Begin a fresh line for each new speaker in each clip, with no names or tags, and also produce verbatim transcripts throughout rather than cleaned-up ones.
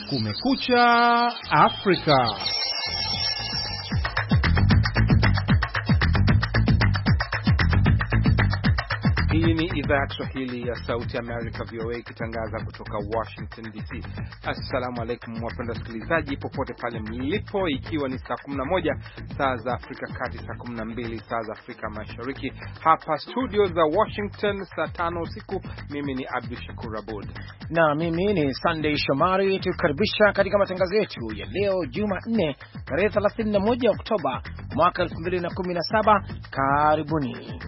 Kumekucha Afrika. Hii ni idhaa ya Kiswahili ya Sauti America V O A ikitangaza kutoka Washington D C. Assalamu alaikum wapenda wasikilizaji popote pale mlipo, ikiwa ni saa kumi na moja saa za Afrika Kati, saa kumi na mbili saa za Afrika Mashariki. Hapa studio za Washington saa tano usiku. Mimi ni Abdul Shakur Abud
na mimi ni Sunday Shomari, tukaribisha katika matangazo yetu ya leo Jumanne tarehe thelathini na moja Oktoba mwaka elfu mbili na kumi na saba. Karibuni.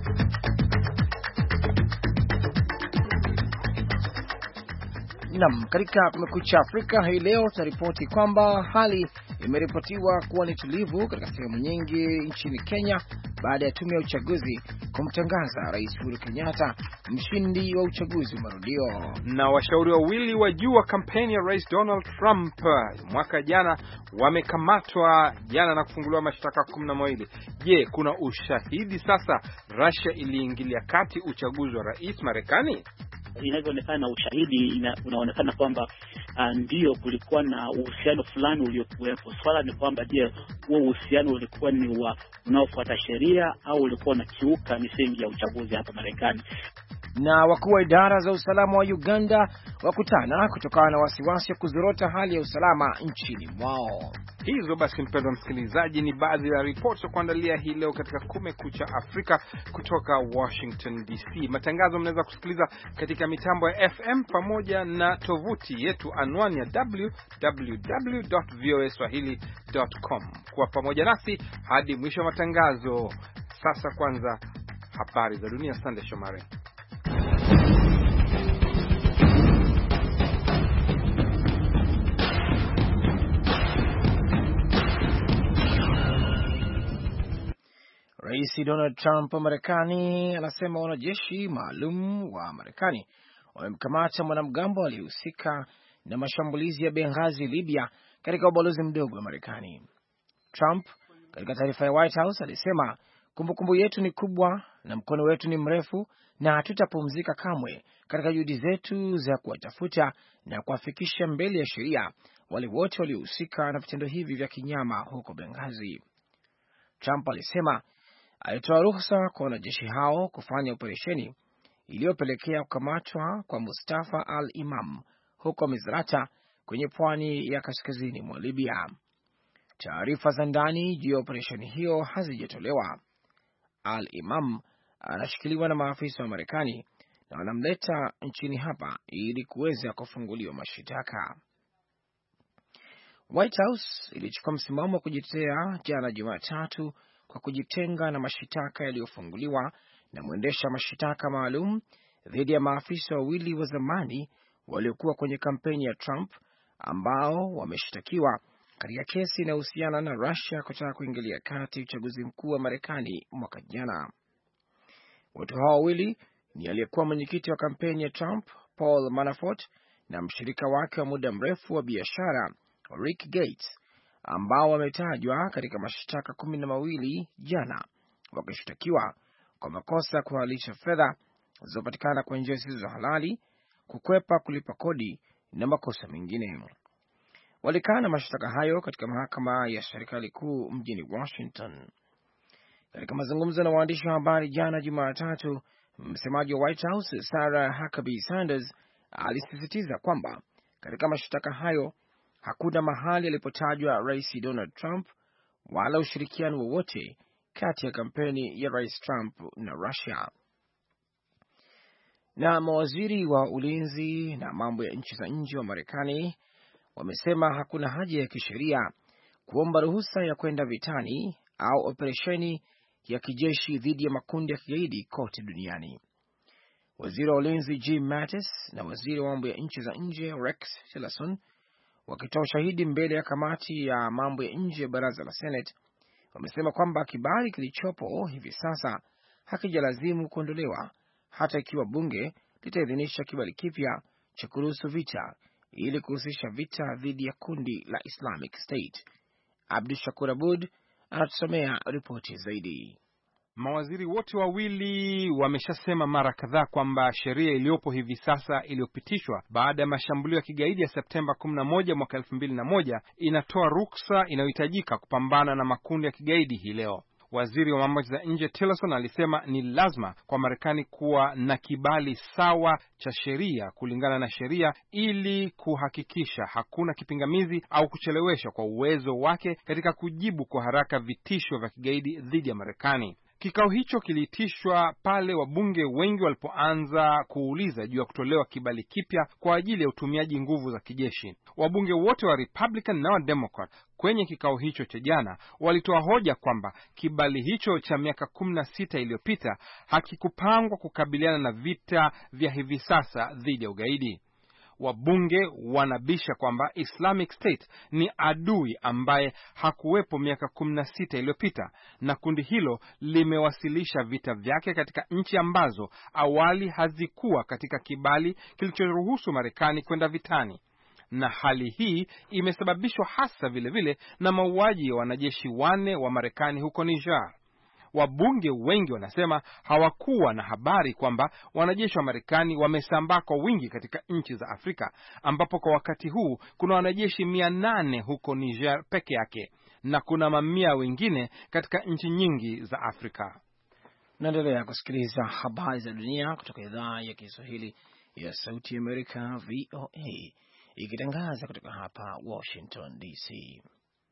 Naam, katika Kumekucha Afrika hii leo tunaripoti kwamba hali imeripotiwa kuwa ni tulivu katika sehemu nyingi nchini Kenya baada ya tume ya uchaguzi kumtangaza Rais Uhuru Kenyatta mshindi wa uchaguzi wa marudio.
Na washauri wawili wa juu wa kampeni ya Rais Donald Trump mwaka jana wamekamatwa jana na kufunguliwa mashtaka kumi na mawili. Je, kuna ushahidi sasa Russia iliingilia kati uchaguzi wa rais Marekani?
Inavyoonekana ushahidi ina, unaonekana kwamba uh, ndio kulikuwa na uhusiano fulani uliokuwepo. Swala ni kwamba je, huo uhusiano ulikuwa ni wa unaofuata sheria au ulikuwa unakiuka misingi ya uchaguzi hapa Marekani?
Na wakuu wa idara za usalama wa Uganda wakutana kutokana na wasiwasi wa kuzorota hali ya usalama nchini mwao.
Hizo basi, mpendwa msikilizaji, ni baadhi ya ripoti za kuandalia hii leo katika Kumekucha Afrika kutoka Washington D C. Matangazo mnaweza kusikiliza katika mitambo ya F M pamoja na tovuti yetu, anwani ya w w w dot voa swahili dot com. Kwa pamoja nasi hadi mwisho wa matangazo. Sasa kwanza habari za dunia. Sunday Shomari.
Rais Donald Trump wa Marekani anasema wanajeshi maalum wa Marekani wamemkamata mwanamgambo aliyehusika na mashambulizi ya Benghazi, Libya, katika ubalozi mdogo wa Marekani. Trump katika taarifa ya White House alisema, kumbukumbu yetu ni kubwa na mkono wetu ni mrefu na hatutapumzika kamwe katika juhudi zetu za kuwatafuta na kuwafikisha mbele ya sheria wale wote waliohusika na vitendo hivi vya kinyama huko Benghazi. Trump alisema alitoa ruhusa kwa wanajeshi hao kufanya operesheni iliyopelekea kukamatwa kwa Mustafa al-Imam huko Misrata kwenye pwani ya kaskazini mwa Libya. Taarifa za ndani juu ya operesheni hiyo hazijatolewa. Al-Imam anashikiliwa na maafisa wa Marekani na wanamleta nchini hapa ili kuweza kufunguliwa mashitaka. White House ilichukua msimamo wa kujitetea jana Jumatatu kwa kujitenga na mashitaka yaliyofunguliwa na mwendesha mashitaka maalum dhidi ya maafisa wawili wa zamani waliokuwa kwenye kampeni ya Trump ambao wameshtakiwa katika kesi inayohusiana na Russia kutaka kuingilia kati uchaguzi mkuu wa Marekani mwaka jana. Watu hao wawili ni aliyekuwa mwenyekiti wa kampeni ya Trump, Paul Manafort, na mshirika wake wa muda mrefu wa biashara, Rick Gates, ambao wametajwa katika mashtaka kumi na mawili jana, wakishtakiwa kwa makosa kuhalisha fedha zilizopatikana kwa njia zisizo halali, kukwepa kulipa kodi na makosa mengine. Walikana mashtaka hayo katika mahakama ya serikali kuu mjini Washington. Katika mazungumzo na waandishi wa habari jana Jumatatu, msemaji wa White House Sarah Huckabee Sanders alisisitiza kwamba katika mashtaka hayo hakuna mahali alipotajwa Rais Donald Trump wala ushirikiano wowote kati ya kampeni ya Rais Trump na Russia. Na mawaziri wa ulinzi na mambo ya nchi za nje wa Marekani wamesema hakuna haja ya kisheria kuomba ruhusa ya kwenda vitani au operesheni ya kijeshi dhidi ya makundi ya kigaidi kote duniani. Waziri wa ulinzi Jim Mattis na waziri wa mambo ya nchi za nje Rex Tillerson, wakitoa ushahidi mbele ya kamati ya mambo ya nje ya baraza la Senate, wamesema kwamba kibali kilichopo hivi sasa hakijalazimu kuondolewa hata ikiwa bunge litaidhinisha kibali kipya cha kuruhusu vita ili kuhusisha vita dhidi ya kundi la Islamic State. Abdul Shakur Abud anatusomea ripoti zaidi.
Mawaziri wote wawili wameshasema mara kadhaa kwamba sheria iliyopo hivi sasa iliyopitishwa baada ya mashambulio ya kigaidi ya Septemba kumi na moja mwaka elfu mbili na moja inatoa ruksa inayohitajika kupambana na makundi ya kigaidi hii leo. Waziri wa mambo ya nje Tillerson alisema ni lazima kwa Marekani kuwa na kibali sawa cha sheria kulingana na sheria ili kuhakikisha hakuna kipingamizi au kuchelewesha kwa uwezo wake katika kujibu kwa haraka vitisho vya kigaidi dhidi ya Marekani. Kikao hicho kiliitishwa pale wabunge wengi walipoanza kuuliza juu ya kutolewa kibali kipya kwa ajili ya utumiaji nguvu za kijeshi. Wabunge wote wa Republican na wa Democrat kwenye kikao hicho cha jana walitoa hoja kwamba kibali hicho cha miaka kumi na sita iliyopita hakikupangwa kukabiliana na vita vya hivi sasa dhidi ya ugaidi. Wabunge wanabisha kwamba Islamic State ni adui ambaye hakuwepo miaka kumi na sita iliyopita, na kundi hilo limewasilisha vita vyake katika nchi ambazo awali hazikuwa katika kibali kilichoruhusu Marekani kwenda vitani. Na hali hii imesababishwa hasa vile vile na mauaji ya wanajeshi wane wa Marekani huko Niger. Wabunge wengi wanasema hawakuwa na habari kwamba wanajeshi wa Marekani wamesambaa kwa wingi katika nchi za Afrika, ambapo kwa wakati huu kuna wanajeshi mia nane huko Niger peke yake na kuna mamia wengine katika nchi nyingi za Afrika.
Naendelea kusikiliza habari za dunia kutoka idhaa ya Kiswahili ya Sauti ya Amerika V O A ikitangaza kutoka hapa Washington D C.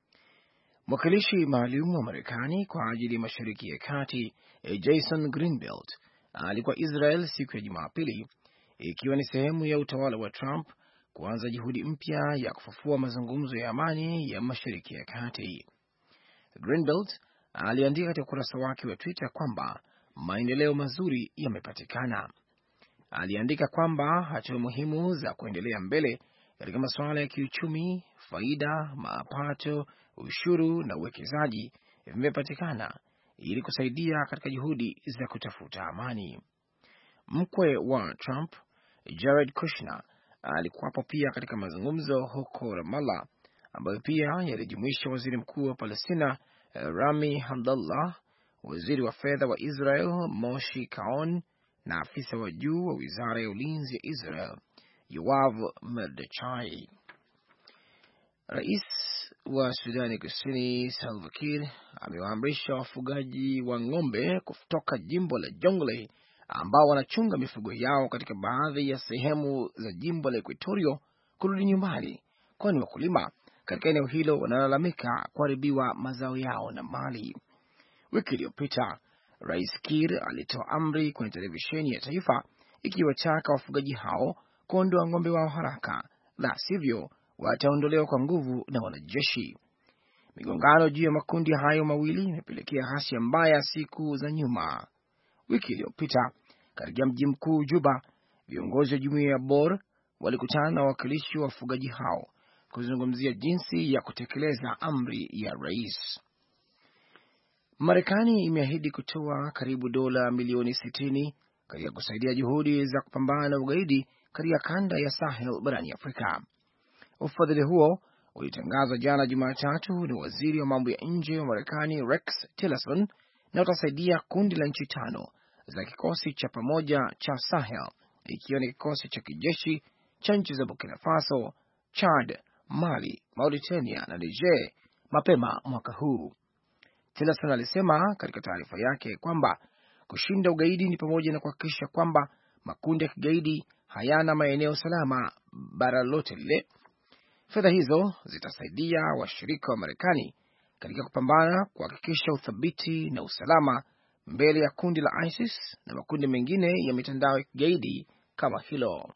Mwakilishi maalum wa Marekani kwa ajili ya Mashariki ya Kati Jason Greenblatt alikuwa Israel siku ya Jumapili, ikiwa ni sehemu ya utawala wa Trump kuanza juhudi mpya ya kufufua mazungumzo ya amani ya Mashariki ya Kati. Greenblatt aliandika katika ukurasa wake wa Twitter kwamba maendeleo mazuri yamepatikana. Aliandika kwamba hatua muhimu za kuendelea mbele katika masuala ya kiuchumi, faida, mapato, ushuru na uwekezaji vimepatikana ili kusaidia katika juhudi za kutafuta amani. Mkwe wa Trump, Jared Kushner, alikuwapo pia katika mazungumzo huko Ramallah, ambayo pia yalijumuisha waziri mkuu wa Palestina Rami Hamdallah, waziri wa fedha wa Israel Moshe Kaon na afisa wa juu wa wizara ya ulinzi ya Israel Yoav Mordechai. Rais wa Sudani Kusini Salva Kiir amewaamrisha wafugaji wa ng'ombe kutoka jimbo la Jonglei ambao wanachunga mifugo yao katika baadhi ya sehemu za jimbo la Equatoria kurudi nyumbani, kwani wakulima katika eneo hilo wanalalamika kuharibiwa mazao yao na mali. Wiki iliyopita Rais Kiir alitoa amri kwenye televisheni ya taifa ikiwataka wafugaji hao kuondoa ng'ombe wao haraka, la sivyo wataondolewa kwa nguvu na wanajeshi. Migongano juu ya makundi hayo mawili imepelekea ghasia mbaya siku za nyuma. Wiki iliyopita katika mji mkuu Juba, viongozi wa jumuiya ya Bor walikutana na wawakilishi wa wafugaji hao kuzungumzia jinsi ya kutekeleza amri ya rais. Marekani imeahidi kutoa karibu dola milioni sitini katika kusaidia juhudi za kupambana na ugaidi katika kanda ya Sahel barani Afrika. Ufadhili huo ulitangazwa jana Jumatatu na waziri wa mambo ya nje wa Marekani Rex Tillerson, na utasaidia kundi la nchi tano za kikosi cha pamoja cha Sahel, ikiwa ni kikosi cha kijeshi cha nchi za Burkina Faso, Chad, Mali, Mauritania na Niger mapema mwaka huu. Tillerson alisema katika taarifa yake kwamba kushinda ugaidi ni pamoja na kuhakikisha kwamba makundi ya kigaidi hayana maeneo salama bara lote lile. Fedha hizo zitasaidia washirika wa Marekani katika kupambana kuhakikisha uthabiti na usalama mbele ya kundi la ISIS na makundi mengine ya mitandao ya kigaidi kama hilo.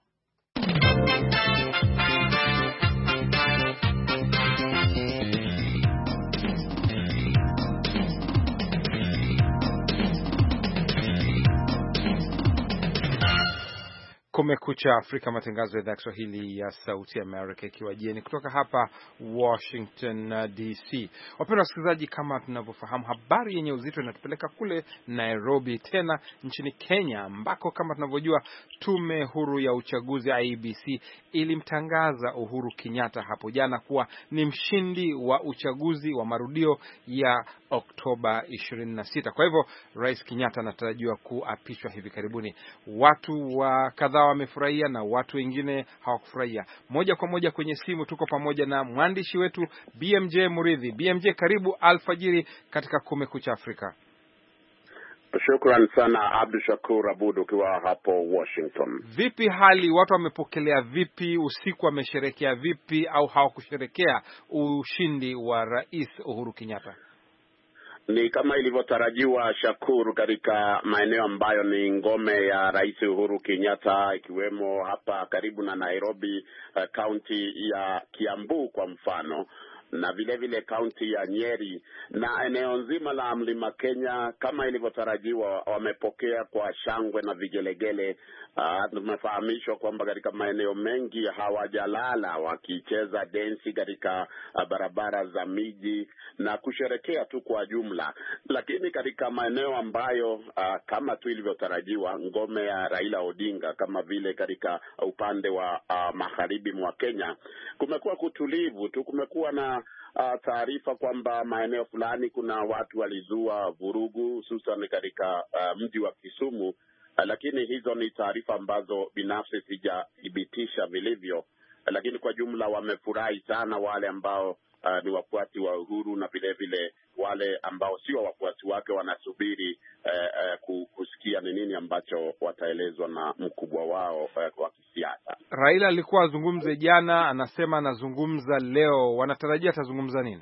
Kumekucha Afrika, matangazo ya idhaa ya Kiswahili ya Sauti Amerika ikiwa jieni kutoka hapa Washington D C. Wapendwa wasikilizaji, kama tunavyofahamu, habari yenye uzito inatupeleka kule Nairobi, tena nchini Kenya, ambako kama tunavyojua tume huru ya uchaguzi I E B C ilimtangaza Uhuru Kenyatta hapo jana kuwa ni mshindi wa uchaguzi wa marudio ya Oktoba ishirini na sita. Kwa hivyo Rais Kenyatta anatarajiwa kuapishwa hivi karibuni. Watu wa kadhaa wamefurahia na watu wengine hawakufurahia. Moja kwa moja kwenye simu tuko pamoja na mwandishi wetu B M J Muridhi. B M J, karibu alfajiri katika Kumekucha Afrika.
Shukran sana Abdul Shakur Abud ukiwa hapo Washington.
Vipi hali, watu wamepokelea vipi, usiku wamesherekea vipi au hawakusherekea ushindi wa Rais Uhuru Kenyatta?
Ni kama ilivyotarajiwa, Shakur, katika maeneo ambayo ni ngome ya Rais Uhuru Kenyatta, ikiwemo hapa karibu na Nairobi, kaunti uh, ya Kiambu kwa mfano, na vile vile kaunti ya Nyeri na eneo nzima la Mlima Kenya. Kama ilivyotarajiwa, wamepokea kwa shangwe na vigelegele. Uh, tumefahamishwa kwamba katika maeneo mengi hawajalala, wakicheza densi katika uh, barabara za miji na kusherekea tu kwa jumla. Lakini katika maeneo ambayo uh, kama tu ilivyotarajiwa, ngome ya Raila Odinga, kama vile katika upande wa uh, magharibi mwa Kenya, kumekuwa kutulivu tu. Kumekuwa na Uh, taarifa kwamba maeneo fulani kuna watu walizua vurugu, hususan katika uh, mji wa Kisumu, uh, lakini hizo ni taarifa ambazo binafsi sijathibitisha vilivyo. Uh, lakini kwa jumla wamefurahi sana wale ambao uh, ni wafuasi wa Uhuru, na vile vile wale ambao sio wafuasi wake wanasubiri uh, uh, kusikia ni nini ambacho wataelezwa na mkubwa wao uh, kwa kisiasa.
Raila alikuwa azungumze jana, anasema anazungumza leo. Wanatarajia atazungumza nini?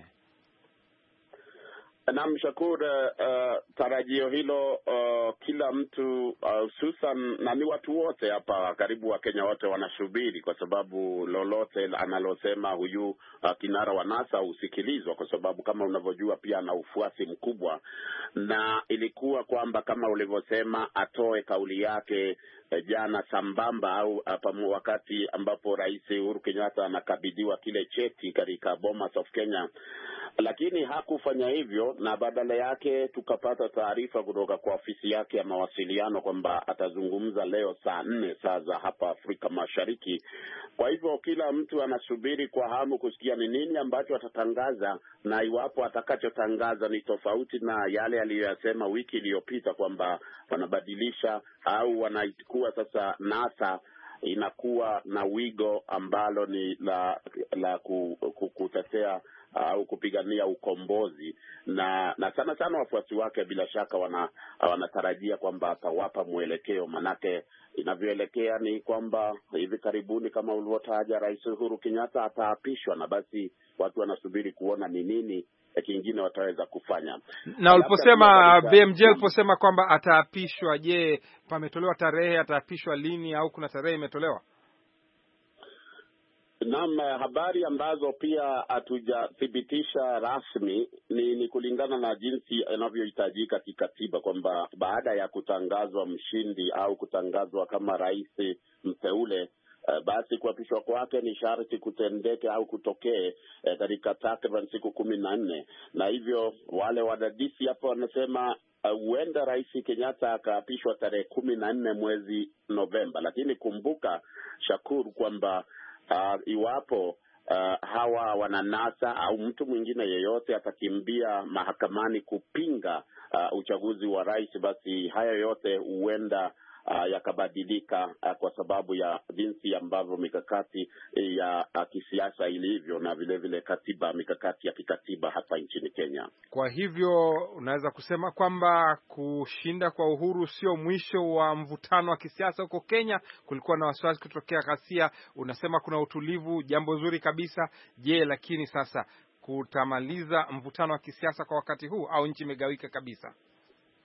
Naam, Shakur, uh, tarajio hilo uh, kila mtu hususan uh, na ni watu wote hapa karibu wa Kenya wote wanasubiri, kwa sababu lolote analosema huyu uh, kinara wa NASA usikilizwa, kwa sababu kama unavyojua pia ana ufuasi mkubwa, na ilikuwa kwamba kama ulivyosema atoe kauli yake uh, jana sambamba au uh, wakati ambapo Rais Uhuru Kenyatta anakabidhiwa kile cheti katika Bomas of Kenya, lakini hakufanya hivyo, na badala yake tukapata taarifa kutoka kwa ofisi yake ya mawasiliano kwamba atazungumza leo saa nne saa za hapa Afrika Mashariki. Kwa hivyo kila mtu anasubiri kwa hamu kusikia ni nini ambacho atatangaza, na iwapo atakachotangaza ni tofauti na yale aliyosema wiki iliyopita kwamba wanabadilisha au wanaikuwa sasa NASA inakuwa na wigo ambalo ni la la kutetea au kupigania ukombozi, na na sana sana wafuasi wake bila shaka wana wanatarajia kwamba atawapa mwelekeo. Manake inavyoelekea ni kwamba hivi karibuni, kama ulivyotaja, Rais Uhuru Kenyatta ataapishwa, na basi watu wanasubiri kuona ni nini kingine wataweza kufanya.
Na uliposema B M J, uliposema kwamba ataapishwa, je, pametolewa tarehe ataapishwa lini au kuna tarehe imetolewa?
Naam, habari ambazo pia hatujathibitisha rasmi ni, ni kulingana na jinsi inavyohitajika kikatiba, kwamba baada ya kutangazwa mshindi au kutangazwa kama rais mteule, Uh, basi kuapishwa kwake ni sharti kutendeke au kutokee uh, katika takriban siku kumi na nne, na hivyo wale wadadisi hapo wanasema huenda uh, Rais Kenyatta akaapishwa tarehe kumi na nne mwezi Novemba. Lakini kumbuka, Shakuru, kwamba uh, iwapo uh, hawa wananasa au mtu mwingine yeyote atakimbia mahakamani kupinga uh, uchaguzi wa rais, basi haya yote huenda Uh, yakabadilika uh, kwa sababu ya jinsi ambavyo mikakati ya uh, kisiasa ilivyo, na vile vile katiba, mikakati ya kikatiba hapa nchini Kenya.
Kwa hivyo unaweza kusema kwamba kushinda kwa Uhuru sio mwisho wa mvutano wa kisiasa huko Kenya. Kulikuwa na wasiwasi kutokea ghasia, unasema kuna utulivu, jambo zuri kabisa. Je, lakini sasa kutamaliza mvutano wa kisiasa kwa wakati huu au nchi imegawika kabisa?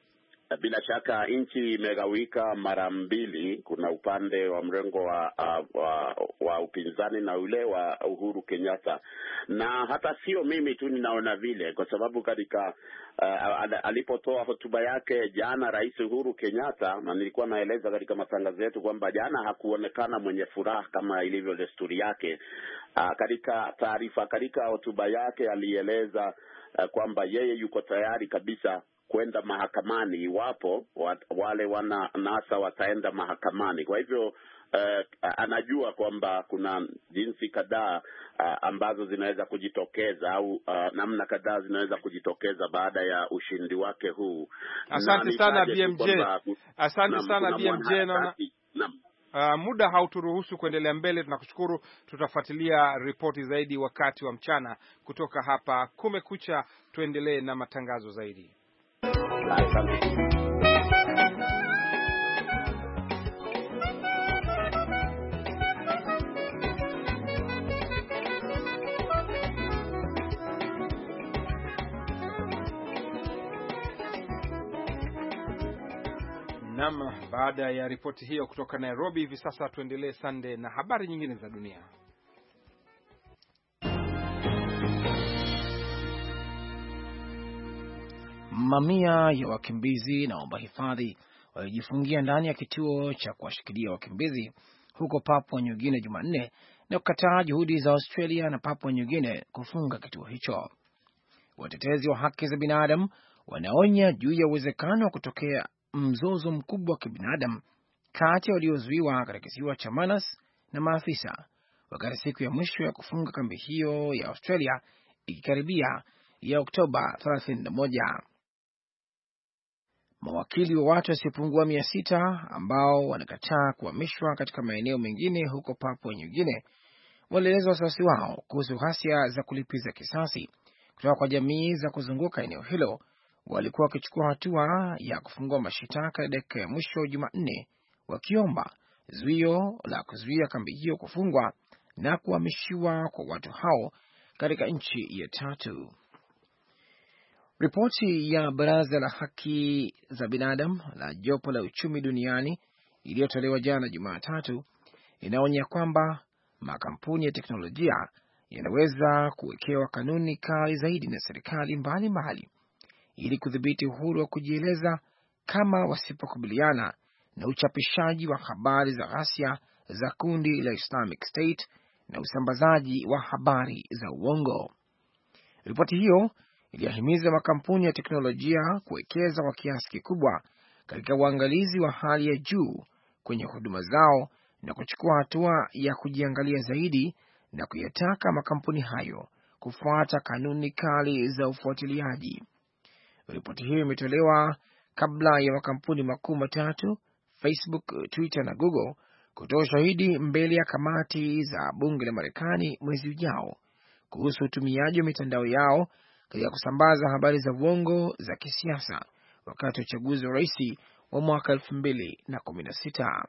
Bila shaka nchi imegawika mara mbili. Kuna upande wa mrengo wa, wa, wa upinzani na ule wa Uhuru Kenyatta, na hata sio mimi tu ninaona vile, kwa sababu katika uh, alipotoa hotuba yake jana Rais Uhuru Kenyatta, na nilikuwa naeleza katika matangazo yetu kwamba jana hakuonekana mwenye furaha kama ilivyo desturi yake. Uh, katika taarifa, katika hotuba yake alieleza uh, kwamba yeye yuko tayari kabisa kwenda mahakamani iwapo wale wana NASA wataenda mahakamani. Kwa hivyo uh, anajua kwamba kuna jinsi kadhaa uh, ambazo zinaweza kujitokeza au uh, namna kadhaa zinaweza kujitokeza baada ya ushindi wake huu.
Asante sana B M J. Asante sana B M J. Na Uh, muda hauturuhusu kuendelea mbele. Tunakushukuru, tutafuatilia ripoti zaidi wakati wa mchana kutoka hapa Kumekucha. Tuendelee na matangazo zaidi. Naam, baada ya ripoti hiyo kutoka Nairobi, hivi sasa tuendelee Sunday na habari nyingine za dunia.
Mamia ya wakimbizi na waomba hifadhi walijifungia ndani ya kituo cha kuwashikilia wakimbizi huko Papua New Guinea Jumanne na kukataa juhudi za Australia na Papua New Guinea kufunga kituo hicho. Watetezi wa haki za binadamu wanaonya juu ya uwezekano wa kutokea mzozo mkubwa wa kibinadamu kati ya waliozuiwa katika kisiwa cha Manus na maafisa, wakati siku ya mwisho ya kufunga kambi hiyo ya Australia ikikaribia ya Oktoba thelathini na moja. Mawakili wa watu wasiopungua mia sita ambao wanakataa kuhamishwa katika maeneo mengine huko Papua New Guinea walieleza wasiwasi wao kuhusu ghasia za kulipiza kisasi kutoka kwa jamii za kuzunguka eneo hilo. Walikuwa wakichukua hatua ya kufungua mashitaka ya dakika ya mwisho Jumanne, wakiomba zuio la kuzuia kambi hiyo kufungwa na kuhamishiwa kwa watu hao katika nchi ya tatu. Ripoti ya Baraza la Haki za Binadamu la Jopo la Uchumi Duniani iliyotolewa jana Jumatatu inaonya kwamba makampuni ya teknolojia yanaweza kuwekewa kanuni kali zaidi na serikali mbalimbali ili kudhibiti uhuru wa kujieleza kama wasipokubaliana na uchapishaji wa habari za ghasia za kundi la Islamic State na usambazaji wa habari za uongo. Ripoti hiyo iliyahimiza makampuni ya teknolojia kuwekeza kwa kiasi kikubwa katika uangalizi wa hali ya juu kwenye huduma zao na kuchukua hatua ya kujiangalia zaidi na kuyataka makampuni hayo kufuata kanuni kali za ufuatiliaji. Ripoti hiyo imetolewa kabla ya makampuni makuu matatu, Facebook, Twitter na Google, kutoa ushahidi mbele ya kamati za bunge la Marekani mwezi ujao kuhusu utumiaji wa mitandao yao katika kusambaza habari za uongo za kisiasa wakati wa uchaguzi wa rais wa mwaka elfu mbili na kumi na sita.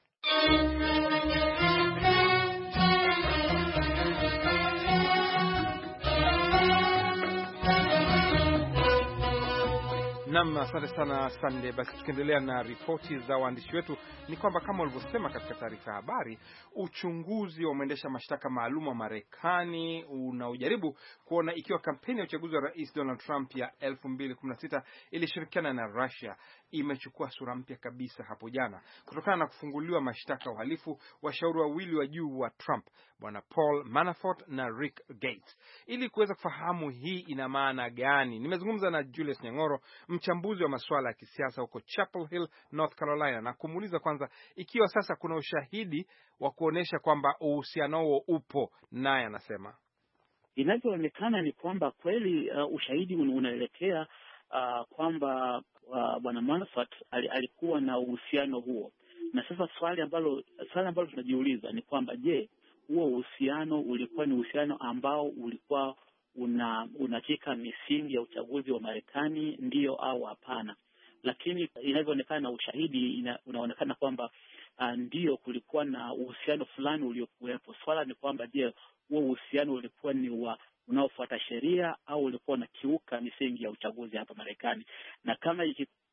Naam, asante sana Sunday. Basi tukiendelea na ripoti za waandishi wetu ni kwamba kama walivyosema katika taarifa ya habari, uchunguzi wa mwendesha mashtaka maalum wa Marekani unaojaribu kuona ikiwa kampeni ya uchaguzi wa Rais Donald Trump ya elfu mbili kumi na sita ilishirikiana na Russia imechukua sura mpya kabisa hapo jana kutokana na kufunguliwa mashtaka uhalifu washauri wawili wa juu wa Trump, bwana Paul Manafort na Rick Gates. Ili kuweza kufahamu hii ina maana gani, nimezungumza na Julius Nyang'oro, mchambuzi wa masuala ya kisiasa huko Chapel Hill, North Carolina, na kumuuliza kwanza ikiwa sasa kuna ushahidi wa kuonesha kwamba uhusiano huo upo. Naye anasema
inavyoonekana ni kwamba kweli uh, ushahidi unaelekea uh, kwamba uh, bwana Manafort al, alikuwa na uhusiano huo. Na sasa swali ambalo swali ambalo tunajiuliza ni kwamba je, huo uhusiano ulikuwa ni uhusiano ambao ulikuwa una unachika misingi ya uchaguzi wa Marekani, ndio au hapana? Lakini inavyoonekana na ushahidi ina, unaonekana kwamba uh, ndio kulikuwa na uhusiano fulani uliokuwepo. Swala ni kwamba je, huo uhusiano ulikuwa ni wa unaofuata sheria au ulikuwa unakiuka misingi ya uchaguzi hapa Marekani? Na kama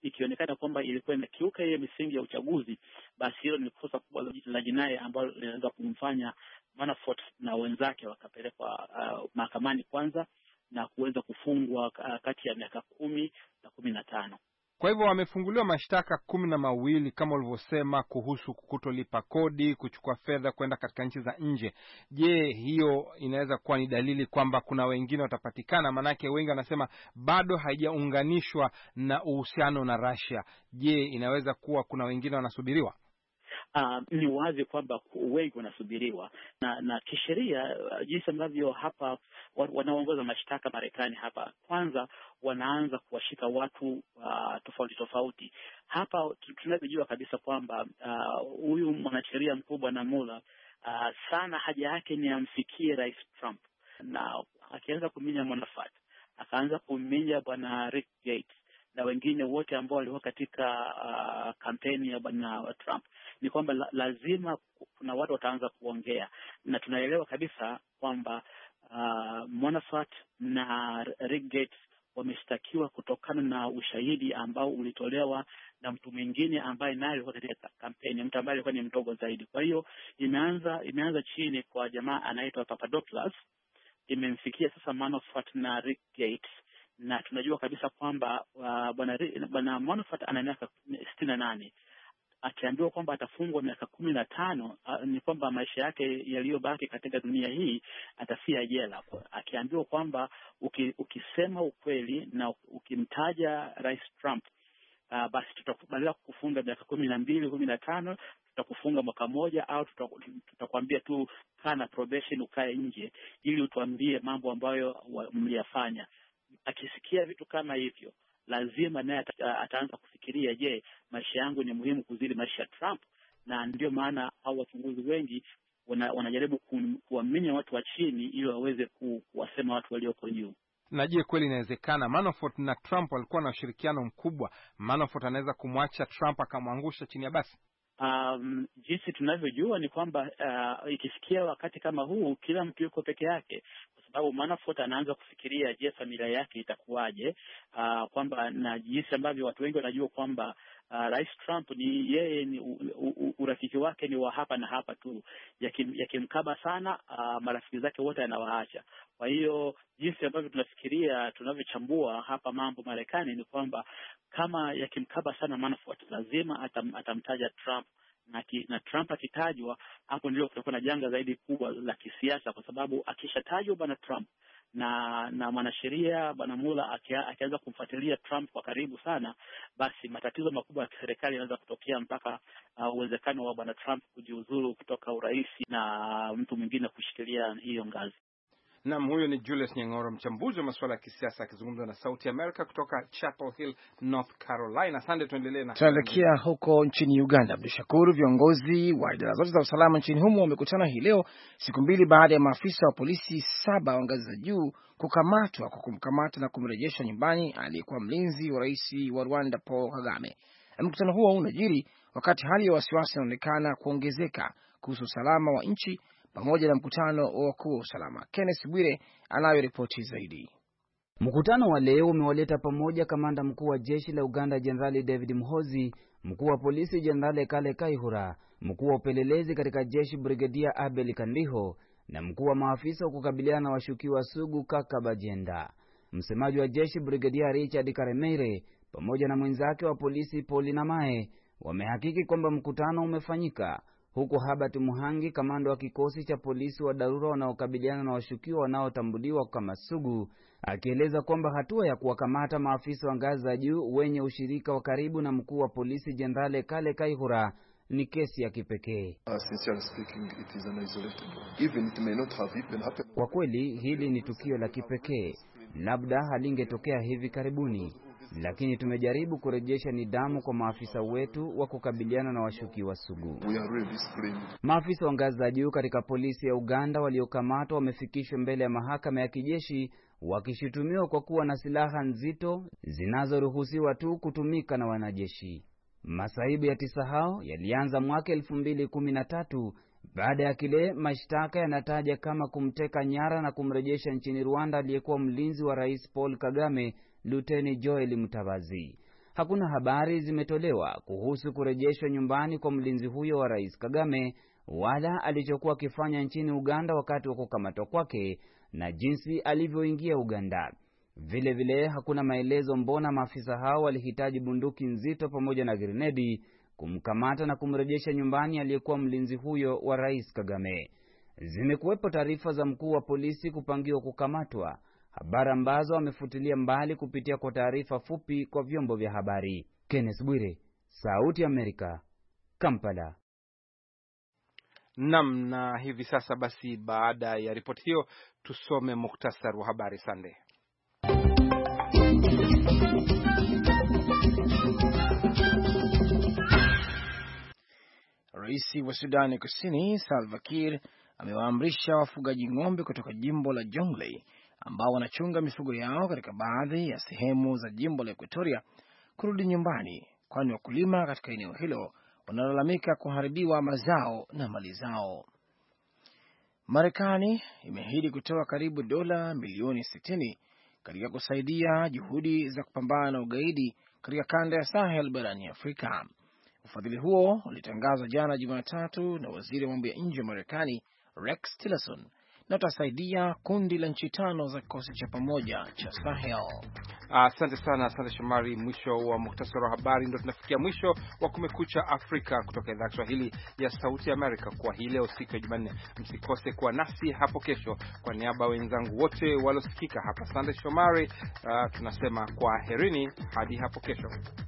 ikionekana kwamba ilikuwa inakiuka ile misingi ya uchaguzi, basi hilo ni kosa kubwa la jinai ambalo linaweza kumfanya Manafort na wenzake wakapelekwa uh, mahakamani kwanza na kuweza kufungwa uh, kati ya miaka kumi na kumi na tano.
Kwa hivyo wamefunguliwa mashtaka kumi na mawili kama ulivyosema, kuhusu kutolipa kodi, kuchukua fedha kwenda katika nchi za nje. Je, hiyo inaweza kuwa ni dalili kwamba kuna wengine watapatikana? Manake wengi wanasema bado haijaunganishwa na uhusiano na Russia. Je, inaweza kuwa kuna wengine wanasubiriwa?
Uh, ni wazi kwamba wengi wanasubiriwa na na kisheria, uh, jinsi ambavyo hapa wanaongoza mashtaka Marekani hapa, kwanza wanaanza kuwashika watu uh, tofauti tofauti. Hapa tunajua kabisa kwamba huyu uh, mwanasheria mkubwa na Mueller uh, sana haja yake ni amfikie Rais Trump, na akianza kuminya Manafort, akaanza kuminya bwana Rick Gates na wengine wote ambao walikuwa katika uh, kampeni ya bwana Trump, ni kwamba la, lazima kuna watu wataanza kuongea, na tunaelewa kabisa kwamba uh, Manafort na Rick Gates wameshtakiwa kutokana na ushahidi ambao ulitolewa na mtu mwingine ambaye naye alikuwa katika kampeni, mtu ambaye alikuwa ni mdogo zaidi. Kwa hiyo imeanza imeanza chini kwa jamaa anaitwa Papadopoulos, imemfikia sasa Manafort na Rick Gates, na tunajua kabisa kwamba uh, bwana bwana Manafort ana miaka sitini na nane. Akiambiwa kwamba atafungwa miaka kumi na tano, uh, ni kwamba maisha yake yaliyobaki katika dunia hii atafia jela. Akiambiwa kwamba uki, ukisema ukweli na ukimtaja Rais Trump, uh, basi tutakubaliwa kukufunga miaka kumi na mbili, kumi na tano, tutakufunga mwaka moja, au tutakwambia tu kana probation ukae nje ili utuambie mambo ambayo mliyafanya. Akisikia vitu kama hivyo, lazima naye ataanza kufikiria, je, maisha yangu ni muhimu kuzidi maisha ya Trump? Na ndio maana hao wachunguzi wengi wana, wanajaribu kuaminya watu wa chini ili waweze kuwasema watu walioko juu.
Na je, kweli inawezekana Manafort na Trump walikuwa na ushirikiano mkubwa? Manafort anaweza kumwacha Trump akamwangusha chini ya basi?
Um, jinsi tunavyojua ni kwamba uh, ikifikia wakati kama huu, kila mtu yuko peke yake, kwa sababu Manafort anaanza kufikiria, je, familia yake itakuwaje? Uh, kwamba na jinsi ambavyo watu wengi wanajua kwamba uh, Rais Trump ni yeye ni u, u, u, urafiki wake ni wa hapa na hapa tu, yakimkaba yaki sana uh, marafiki zake wote anawaacha. Kwa hiyo jinsi ambavyo tunafikiria, tunavyochambua hapa mambo Marekani ni kwamba kama yakimkaba sana Manafort, lazima atam, atamtaja Trump, na, ki, na Trump akitajwa, hapo ndio kutakuwa na janga zaidi kubwa la kisiasa, kwa sababu akishatajwa bwana Trump na na mwanasheria bwana Mueller akianza kumfuatilia Trump kwa karibu sana, basi matatizo makubwa ya serikali yanaweza kutokea, mpaka uh, uwezekano wa bwana Trump kujiuzuru kutoka urais na mtu mwingine kushikilia hiyo ngazi.
Naam, huyo ni Julius Nyang'oro, mchambuzi wa masuala ya kisiasa, akizungumza na Sauti America kutoka Chapel Hill, North Carolina. Asante, tuendelee na
tuelekea huko nchini Uganda. Abdushakuru, viongozi wa idara zote za usalama nchini humo wamekutana hii leo, siku mbili baada ya maafisa wa polisi saba wa ngazi za juu kukamatwa kwa kumkamata na kumrejesha nyumbani aliyekuwa mlinzi wa rais wa Rwanda Paul Kagame. Mkutano huo unajiri wakati hali ya wasiwasi inaonekana kuongezeka kuhusu usalama wa nchi pamoja na mkutano wa wakuu wa usalama. Kenneth Bwire anayo ripoti zaidi.
Mkutano wa leo umewaleta pamoja kamanda mkuu wa jeshi la Uganda Jenerali David Muhoozi, mkuu wa polisi Jenerali Kale Kaihura, mkuu wa upelelezi katika jeshi Brigadia Abel Kandiho na mkuu wa maafisa wa kukabiliana na washukiwa sugu Kaka Bajenda. Msemaji wa jeshi Brigadia Richard Karemere pamoja na mwenzake wa polisi Paul Namae wamehakiki kwamba mkutano umefanyika, huko Habert Muhangi, kamanda wa kikosi cha polisi wa dharura wanaokabiliana na washukiwa wanaotambuliwa kama sugu, akieleza kwamba hatua ya kuwakamata maafisa wa ngazi za juu wenye ushirika wa karibu na mkuu wa polisi Jenerali Kale Kaihura ni kesi ya kipekee. Kwa kweli hili ni tukio la kipekee, labda halingetokea hivi karibuni, lakini tumejaribu kurejesha nidhamu kwa maafisa wetu wa kukabiliana na washukiwa sugu. Maafisa wa ngazi za juu katika polisi ya Uganda waliokamatwa wamefikishwa mbele ya mahakama ya kijeshi wakishutumiwa kwa kuwa na silaha nzito zinazoruhusiwa tu kutumika na wanajeshi. Masaibu ya tisa hao yalianza mwaka elfu mbili kumi na tatu baada ya kile mashtaka yanataja kama kumteka nyara na kumrejesha nchini Rwanda aliyekuwa mlinzi wa Rais Paul Kagame, Luteni Joel Mutabazi. Hakuna habari zimetolewa kuhusu kurejeshwa nyumbani kwa mlinzi huyo wa Rais Kagame wala alichokuwa akifanya nchini Uganda wakati wa kukamatwa kwake na jinsi alivyoingia Uganda. Vile vile hakuna maelezo mbona maafisa hao walihitaji bunduki nzito pamoja na grenedi kumkamata na kumrejesha nyumbani aliyekuwa mlinzi huyo wa Rais Kagame. Zimekuwepo taarifa za mkuu wa polisi kupangiwa kukamatwa, habari ambazo amefutilia mbali kupitia kwa taarifa fupi kwa vyombo vya habari. Kenneth Bwire, Sauti ya Amerika, Kampala.
Nam, na hivi sasa basi baada ya ripoti hiyo tusome muktasar wa habari. Sande.
Rais wa Sudani Kusini Salva Kiir amewaamrisha wafugaji ng'ombe kutoka jimbo la Jonglei ambao wanachunga mifugo yao katika baadhi ya sehemu za jimbo la Equatoria kurudi nyumbani, kwani wakulima katika eneo hilo wanalalamika kuharibiwa mazao na mali zao. Marekani imeahidi kutoa karibu dola milioni sitini katika kusaidia juhudi za kupambana na ugaidi katika kanda ya Sahel barani Afrika. Ufadhili huo ulitangazwa jana Jumatatu na waziri wa mambo ya nje wa Marekani Rex Tillerson, na utasaidia kundi la nchi tano za kikosi cha pamoja cha Sahel.
Asante uh, sana, asante Shomari. Mwisho wa muhtasari wa habari, ndio tunafikia mwisho wa Kumekucha Afrika kutoka idhaa ya Kiswahili ya Sauti ya Amerika kwa hii leo, siku ya Jumanne. Msikose kuwa nasi hapo kesho. Kwa niaba wenzangu wote waliosikika hapa, asante Shomari. Uh, tunasema kwa herini hadi hapo kesho.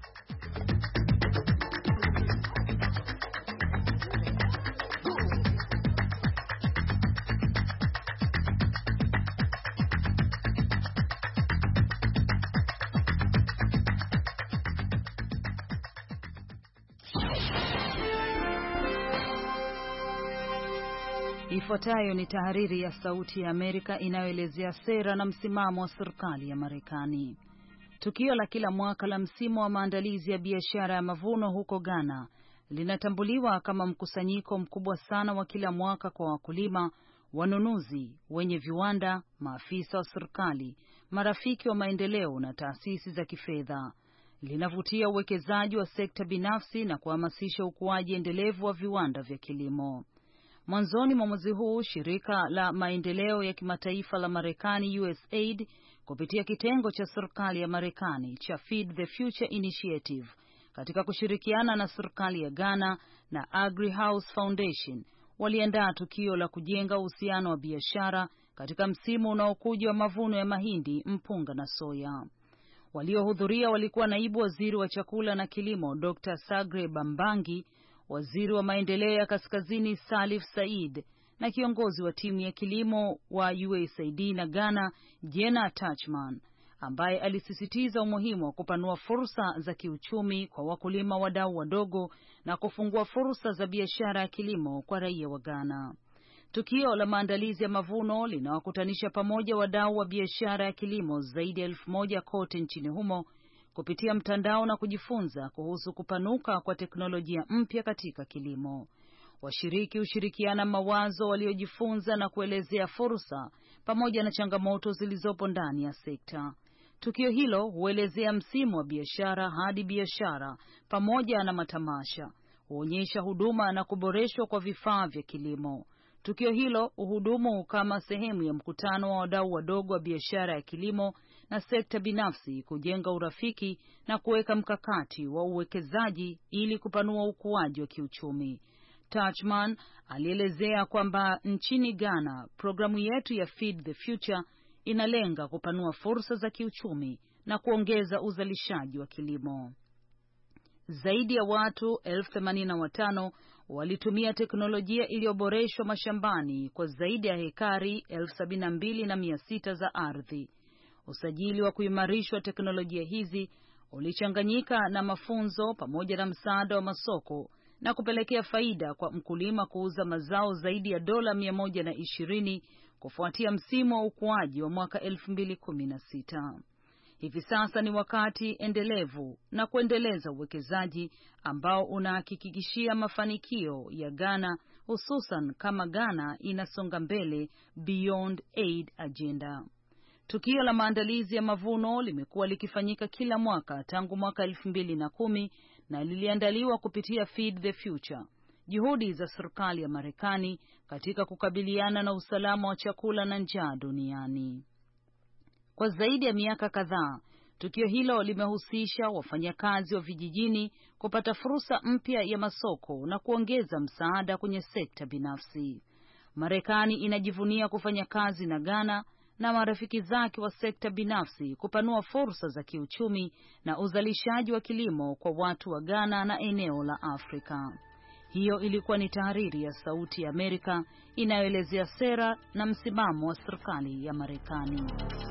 Ifuatayo ni tahariri ya Sauti ya Amerika inayoelezea sera na msimamo wa serikali ya Marekani. Tukio la kila mwaka la msimu wa maandalizi ya biashara ya mavuno huko Ghana linatambuliwa kama mkusanyiko mkubwa sana wa kila mwaka kwa wakulima, wanunuzi, wenye viwanda, maafisa wa serikali, marafiki wa maendeleo na taasisi za kifedha. Linavutia uwekezaji wa sekta binafsi na kuhamasisha ukuaji endelevu wa viwanda vya kilimo. Mwanzoni mwa mwezi huu, shirika la maendeleo ya kimataifa la Marekani U S A I D kupitia kitengo cha serikali ya Marekani cha Feed the Future Initiative katika kushirikiana na serikali ya Ghana na Agri House Foundation waliandaa tukio la kujenga uhusiano wa biashara katika msimu unaokuja wa mavuno ya mahindi, mpunga na soya. Waliohudhuria walikuwa naibu waziri wa chakula na kilimo Doctor Sagre Bambangi, waziri wa maendeleo ya kaskazini Salif Said na kiongozi wa timu ya kilimo wa U S A I D na Ghana Jenna Touchman, ambaye alisisitiza umuhimu wa kupanua fursa za kiuchumi kwa wakulima wadau wadogo na kufungua fursa za biashara ya kilimo kwa raia wa Ghana. Tukio la maandalizi ya mavuno linawakutanisha pamoja wadau wa biashara ya kilimo zaidi ya elfu moja kote nchini humo kupitia mtandao na kujifunza kuhusu kupanuka kwa teknolojia mpya katika kilimo. Washiriki hushirikiana mawazo waliojifunza na kuelezea fursa pamoja na changamoto zilizopo ndani ya sekta. Tukio hilo huelezea msimu wa biashara hadi biashara pamoja na matamasha, huonyesha huduma na kuboreshwa kwa vifaa vya kilimo. Tukio hilo uhudumu kama sehemu ya mkutano wa wadau wadogo wa biashara ya kilimo na sekta binafsi kujenga urafiki na kuweka mkakati wa uwekezaji ili kupanua ukuaji wa kiuchumi. Touchman alielezea kwamba nchini Ghana, programu yetu ya Feed the Future inalenga kupanua fursa za kiuchumi na kuongeza uzalishaji wa kilimo. Zaidi ya watu elfu themanini na watano walitumia teknolojia iliyoboreshwa mashambani kwa zaidi ya hekari elfu sabini na mbili na mia sita za ardhi. Usajili wa kuimarishwa teknolojia hizi ulichanganyika na mafunzo pamoja na msaada wa masoko na kupelekea faida kwa mkulima kuuza mazao zaidi ya dola mia moja na ishirini kufuatia msimu wa ukuaji wa mwaka elfu mbili kumi na sita. Hivi sasa ni wakati endelevu na kuendeleza uwekezaji ambao unahakikishia mafanikio ya Ghana, hususan kama Ghana inasonga mbele Beyond Aid Agenda. Tukio la maandalizi ya mavuno limekuwa likifanyika kila mwaka tangu mwaka elfu mbili na kumi na liliandaliwa kupitia Feed the Future, juhudi za serikali ya Marekani katika kukabiliana na usalama wa chakula na njaa duniani. Kwa zaidi ya miaka kadhaa, tukio hilo limehusisha wafanyakazi wa vijijini kupata fursa mpya ya masoko na kuongeza msaada kwenye sekta binafsi. Marekani inajivunia kufanya kazi na Ghana na marafiki zake wa sekta binafsi kupanua fursa za kiuchumi na uzalishaji wa kilimo kwa watu wa Ghana na eneo la Afrika. Hiyo ilikuwa ni tahariri ya Sauti ya Amerika inayoelezea sera na msimamo wa serikali ya Marekani.